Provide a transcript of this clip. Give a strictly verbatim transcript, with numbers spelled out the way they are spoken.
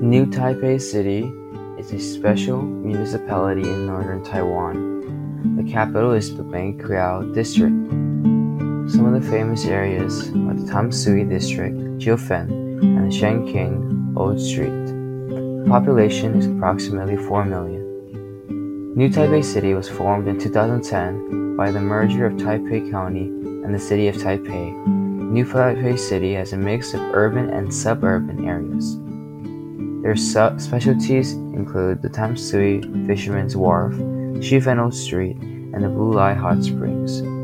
New Taipei City is a special municipality in northern Taiwan. The capital is the Bengqiao District. Some of the famous areas are the Tamsui District, Jiufen, and the Shenqing Old Street. The population is approximately four million. New Taipei City was formed in two thousand ten by the merger of Taipei County and the city of Taipei. New Taipei City has a mix of urban and suburban areas. Their su- specialties include the Tamsui Fisherman's Wharf, Jiufen Old Street, and the Wulai Hot Springs.